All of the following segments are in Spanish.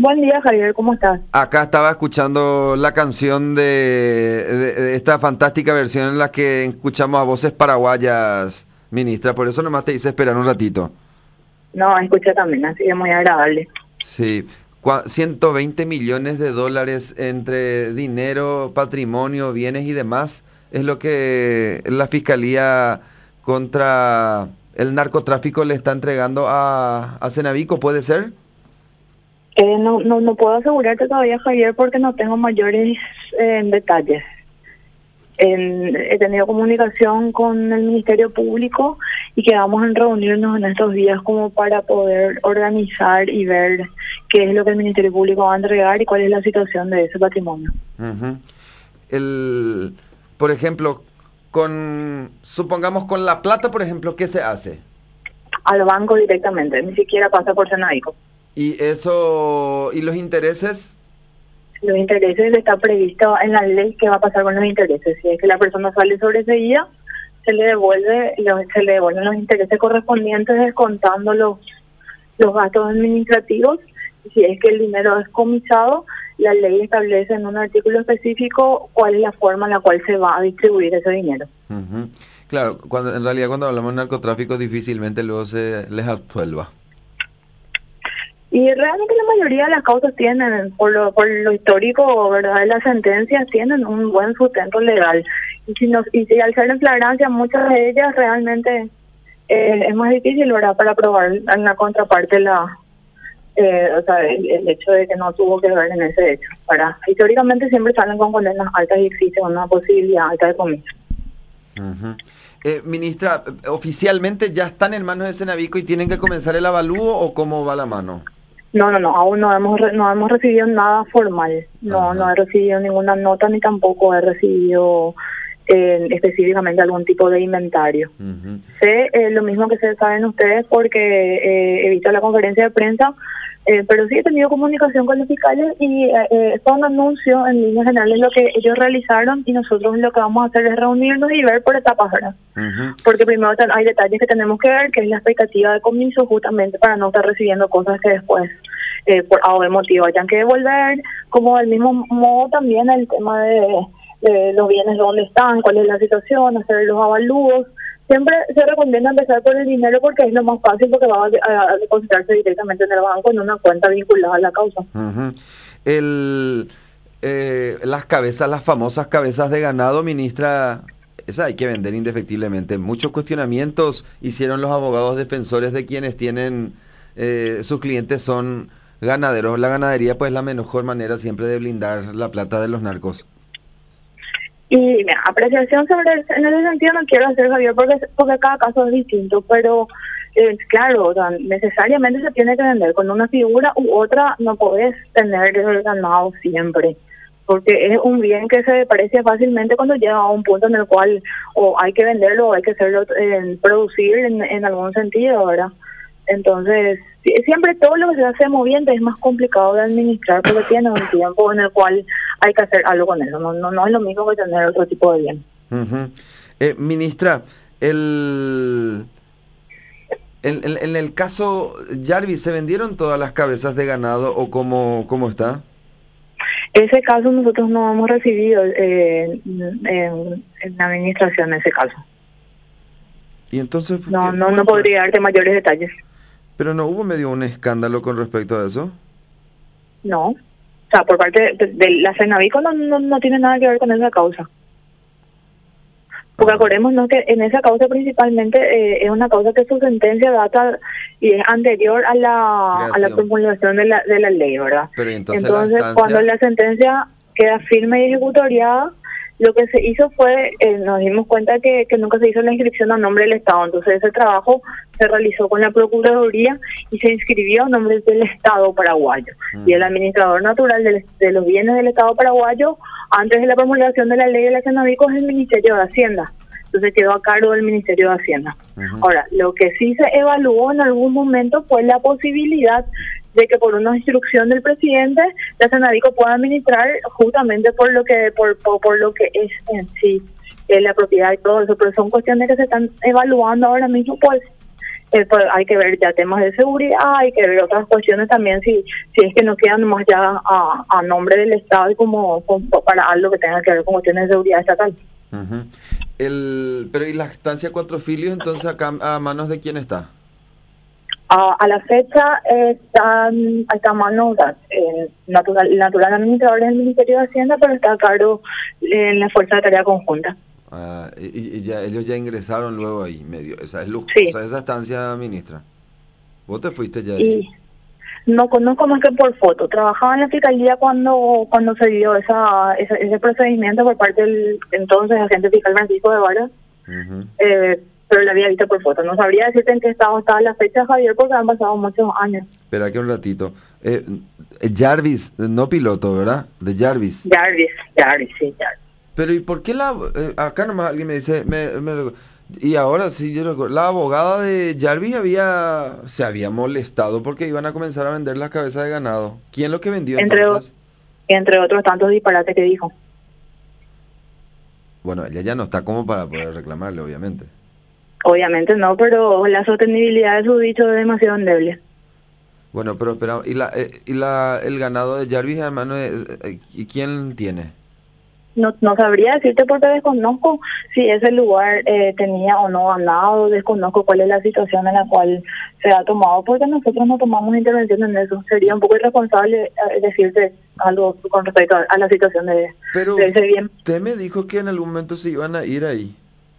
Buen día, Javier, ¿cómo estás? Acá estaba escuchando la canción de esta fantástica versión en la que escuchamos a voces paraguayas, ministra. Por eso nomás te hice esperar un ratito. No, escuché también, así que muy agradable. Sí, 120 millones de dólares entre dinero, patrimonio, bienes y demás es lo que la Fiscalía contra el narcotráfico le está entregando a Cenavico, ¿puede ser? No puedo asegurarte todavía, Javier, porque no tengo mayores detalles. He tenido comunicación con el Ministerio Público y quedamos en reunirnos en estos días como para poder organizar y ver qué es lo que el Ministerio Público va a entregar y cuál es la situación de ese patrimonio. Ujú. Por ejemplo, supongamos con la plata, por ejemplo, ¿qué se hace? Al banco directamente, ni siquiera pasa por Cenavico. Y eso, ¿y los intereses? Los intereses está previsto en la ley qué va a pasar con los intereses. Si es que la persona sale sobre ese día, se le devuelven los intereses correspondientes descontando los gastos administrativos. Si es que el dinero es comisado, la ley establece en un artículo específico cuál es la forma en la cual se va a distribuir ese dinero. Ujú. Claro, en realidad cuando hablamos de narcotráfico difícilmente luego se les absuelva. Y realmente la mayoría de las causas tienen, por lo histórico, ¿verdad?, de las sentencias, tienen un buen sustento legal. Y si al ser en flagrancia, muchas de ellas realmente es más difícil, ¿verdad?, para probar en la contraparte el hecho de que no tuvo que ver en ese hecho. Históricamente siempre salen con condenas altas y existe una posibilidad alta de comiso. Ujú. Ministra, ¿oficialmente ya están en manos de Cenavico y tienen que comenzar el avalúo o cómo va la mano? No, aún no hemos recibido nada formal. No he recibido ninguna nota ni tampoco he recibido específicamente algún tipo de inventario. Uh-huh. Sé lo mismo que saben ustedes porque he visto la conferencia de prensa, pero sí he tenido comunicación con los fiscales y fue un anuncio en líneas generales lo que ellos realizaron y nosotros lo que vamos a hacer es reunirnos y ver por etapas, ¿verdad? Uh-huh. Porque primero hay detalles que tenemos que ver, que es la expectativa de comiso, justamente para no estar recibiendo cosas que después por algún motivo hayan que devolver, como del mismo modo también el tema de los bienes, dónde están, cuál es la situación, hacer los avalúos. Siempre se recomienda empezar por el dinero porque es lo más fácil, porque va a depositarse directamente en el banco en una cuenta vinculada a la causa. Uh-huh. Las famosas cabezas de ganado, ministra, esa hay que vender indefectiblemente. Muchos cuestionamientos hicieron los abogados defensores de quienes tienen, sus clientes son ganaderos. La ganadería pues es la mejor manera siempre de blindar la plata de los narcos. Y mira, apreciación en ese sentido no quiero hacer, Javier, porque cada caso es distinto, pero claro, o sea, necesariamente se tiene que vender con una figura u otra, no podés tener el ganado siempre, porque es un bien que se deprecia fácilmente cuando llega a un punto en el cual o hay que venderlo o hay que hacerlo producir en algún sentido, ¿verdad? Entonces, siempre todo lo que se hace moviente es más complicado de administrar porque tiene un tiempo en el cual hay que hacer algo con eso. No es lo mismo que tener otro tipo de bien. Uh-huh. Ministra, en el caso Jarvis, ¿se vendieron todas las cabezas de ganado o cómo está? Ese caso nosotros no hemos recibido en la administración ese caso. ¿Y entonces? No podría darte mayores detalles. ¿Pero no hubo medio un escándalo con respecto a eso? No. O sea, por parte de la Cenavico no tiene nada que ver con esa causa. Porque acordémonos que en esa causa principalmente es una causa que su sentencia data y es anterior a la promulgación de la ley, ¿verdad? Pero entonces cuando la sentencia queda firme y ejecutoriada, lo que se hizo fue, nos dimos cuenta que nunca se hizo la inscripción a nombre del Estado. Entonces ese trabajo se realizó con la Procuraduría y se inscribió a nombre del Estado paraguayo. Y el administrador natural de los bienes del Estado paraguayo, antes de la promulgación de la ley de la Cenavico, es el Ministerio de Hacienda. Entonces quedó a cargo del Ministerio de Hacienda. Ahora, lo que sí se evaluó en algún momento fue la posibilidad de que por una instrucción del presidente la Cenavico pueda administrar justamente por lo que es en sí la propiedad y todo eso, pero son cuestiones que se están evaluando ahora mismo, pues pues hay que ver ya temas de seguridad, hay que ver otras cuestiones también, si es que no quedan más ya a nombre del Estado y como para algo que tenga que ver con cuestiones de seguridad estatal. Ujú. Pero ¿y la estancia Cuatro Filios, entonces acá a manos de quién está? A la fecha está a manos natural administradores del Ministerio de Hacienda, pero está a cargo en la Fuerza de Tarea Conjunta. Y ya ellos ya ingresaron luego ahí, medio, esa es Sí. o sea, esa estancia, ministra. ¿Vos te fuiste ya ahí? Y no conozco más que por foto. Trabajaba en la fiscalía cuando se dio ese procedimiento por parte del entonces agente fiscal Francisco de Vara, Ujú. pero la había visto por foto. No sabría decirte en qué estado estaba la fecha, Javier, porque han pasado muchos años. Espera que un ratito. Jarvis, no piloto, ¿verdad? De Jarvis. Jarvis, sí, Jarvis. Pero ¿y por qué acá nomás alguien me dice, y ahora sí, yo recuerdo, la abogada de Jarvis se había molestado porque iban a comenzar a vender las cabezas de ganado. ¿Quién lo que vendió entonces? Entre otros tantos disparates que dijo. Bueno, ella ya no está como para poder reclamarle, obviamente. Obviamente no, pero la sostenibilidad de su dicho es demasiado endeble. Bueno, pero el ganado de Jarvis, hermano, ¿y quién tiene? No sabría decirte porque desconozco si ese lugar tenía o no ganado, desconozco cuál es la situación en la cual se ha tomado, porque nosotros no tomamos intervención en eso. Sería un poco irresponsable decirte algo con respecto a la situación de ese bien. Usted me dijo que en algún momento se iban a ir ahí.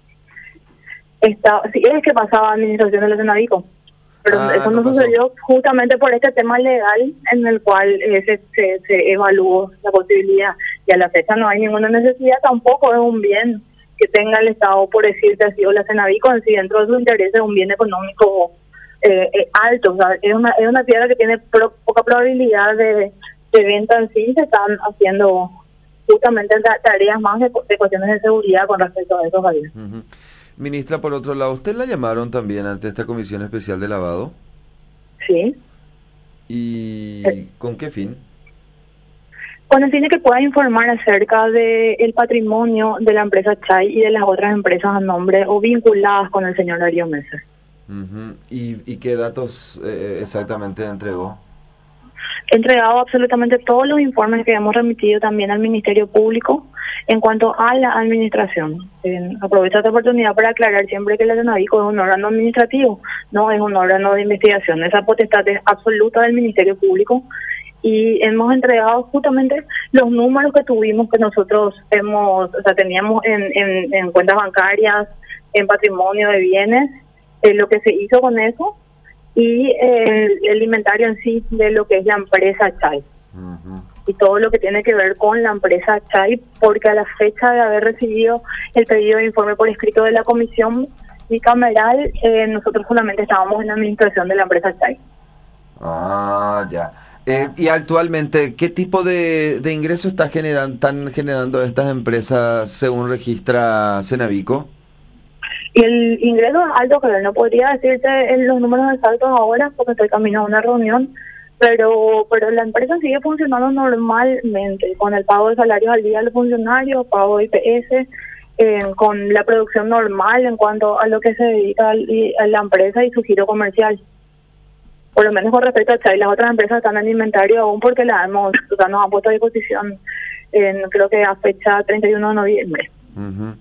Sí, es que pasaba administración de la Senavico, pero eso no sucedió justamente por este tema legal en el cual se evaluó la posibilidad, y a la fecha no hay ninguna necesidad, tampoco es un bien que tenga el Estado, por decirte así, o la Senavico en sí, dentro de su interés es un bien económico alto. O sea, es una tierra que tiene poca probabilidad de venta en sí. Se están haciendo justamente tareas más de cuestiones de seguridad con respecto a eso, Javier. Uh-huh. Ministra, por otro lado, ¿usted la llamaron también ante esta comisión especial de lavado? Sí. ¿Y con qué fin? Con el fin de que pueda informar acerca del patrimonio de la empresa Chay y de las otras empresas a nombre o vinculadas con el señor Darío Mesa. Uh-huh. ¿Y qué datos exactamente entregó? He entregado absolutamente todos los informes que hemos remitido también al Ministerio Público en cuanto a la administración. Aprovecho esta oportunidad para aclarar siempre que la Senavico es un órgano administrativo, no es un órgano de investigación. Esa potestad es absoluta del Ministerio Público y hemos entregado justamente los números que tuvimos, que nosotros teníamos en cuentas bancarias, en patrimonio de bienes, lo que se hizo con eso, y el inventario en sí de lo que es la empresa Chay. Uh-huh. Y todo lo que tiene que ver con la empresa Chay, porque a la fecha de haber recibido el pedido de informe por escrito de la comisión bicameral, nosotros solamente estábamos en la administración de la empresa Chay. Ah, ya. Y actualmente, ¿qué tipo de ingresos están generando estas empresas según registra Senavico? Y el ingreso es alto, que no podría decirte en los números exactos ahora porque estoy camino a una reunión, pero la empresa sigue funcionando normalmente, con el pago de salarios al día de los funcionarios, pago de IPS, con la producción normal en cuanto a lo que se dedica a la empresa y su giro comercial. Por lo menos con respecto a Chay, las otras empresas están en inventario aún porque nos han puesto a disposición, creo que a fecha 31 de noviembre. Uh-huh.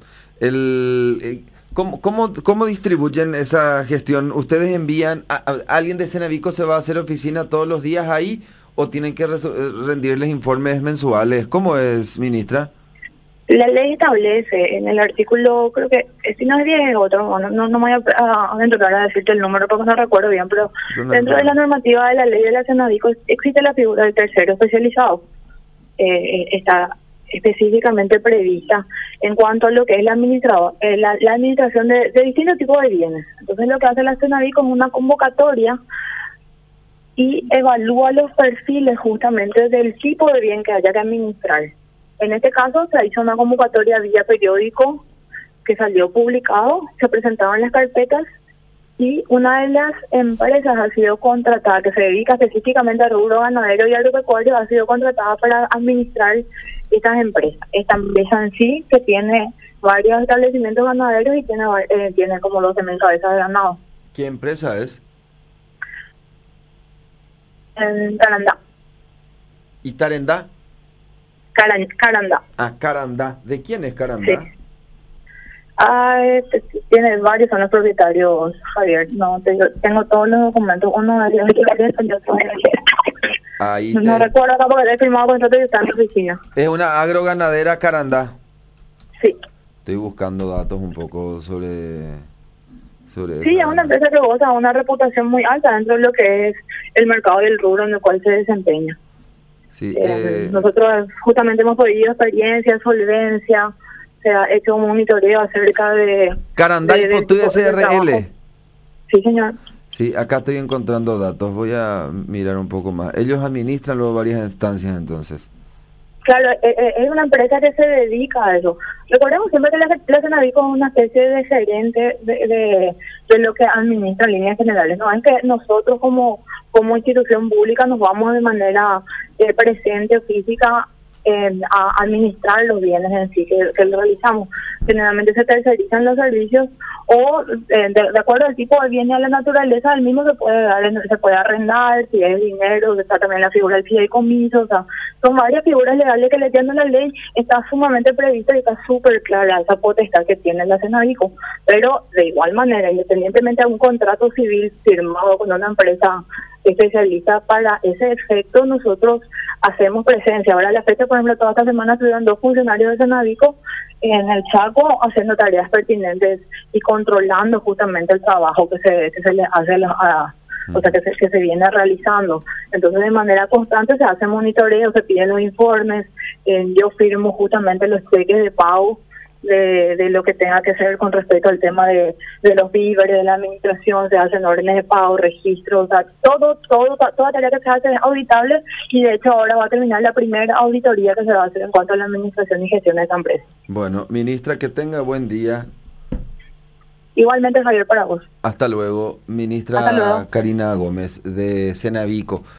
¿Cómo distribuyen esa gestión? ¿Ustedes envían, alguien de Senavico se va a hacer oficina todos los días ahí o tienen que rendirles informes mensuales? ¿Cómo es, ministra? La ley establece en el artículo, creo que si no es 10 otro, no me voy a aventurar a decirte el número porque no recuerdo bien, pero dentro de la normativa de la ley de la Senavico existe la figura del tercero especializado. Está específicamente prevista en cuanto a lo que es la administración de distintos tipos de bienes. Entonces lo que hace la Senavico es una convocatoria y evalúa los perfiles justamente del tipo de bien que haya que administrar. En este caso se hizo una convocatoria vía periódico que salió publicado, se presentaban las carpetas y una de las empresas ha sido contratada, que se dedica específicamente al rubro ganadero y agropecuario, ha sido contratada para administrar estas empresas. Esta empresa en sí, que tiene varios establecimientos ganaderos y tiene como 12.000 cabezas de ganado. ¿Qué empresa es? En Carandá. ¿Y Tarendá? Carandá. Ah, Carandá. ¿De quién es Carandá? Sí. Tiene varios, son los propietarios, Javier. No, tengo todos los documentos. Uno de ellos es yo soy Ahí no recuerdo acá porque he firmado contrato y está en la oficina. Es una agroganadera Carandá. Sí. Estoy buscando datos un poco sobre Sí, es una empresa que goza de una reputación muy alta dentro de lo que es el mercado y el rubro en el cual se desempeña. Sí, nosotros justamente hemos pedido experiencia, solvencia, se ha hecho un monitoreo acerca de... Carandá y Potú SRL. Sí, señor. Sí, acá estoy encontrando datos, voy a mirar un poco más. Ellos administran luego varias instancias entonces. Claro, es una empresa que se dedica a eso. Recordemos siempre que la Cenavico es una especie de gerente de lo que administra en líneas generales. No es que nosotros como institución pública nos vamos de manera presente o física a administrar los bienes en sí que realizamos. Generalmente se tercerizan los servicios o de acuerdo al tipo de bien y a la naturaleza del mismo se puede arrendar, si es dinero, está también la figura del fideicomiso, o sea, son varias figuras legales que le tienen la ley, está sumamente prevista y está súper clara esa potestad que tiene la Cenavico, pero de igual manera, independientemente de un contrato civil firmado con una empresa especialista para ese efecto, nosotros hacemos presencia. Ahora a la fecha, por ejemplo, toda esta semana estuvieron 2 funcionarios de Cenavico en el Chaco haciendo tareas pertinentes y controlando justamente el trabajo que se le hace o sea, que se viene realizando. Entonces, de manera constante se hace monitoreo, se piden los informes, yo firmo justamente los cheques de pago de lo que tenga que ser con respecto al tema de los víveres, de la administración, se hacen órdenes de pago, registros, o sea, toda tarea que se hace es auditable y de hecho ahora va a terminar la primera auditoría que se va a hacer en cuanto a la administración y gestión de esa empresa. Bueno, ministra, que tenga buen día. Igualmente, Javier, para vos. Hasta luego, ministra. Hasta luego. Karina Gómez de Cenavico.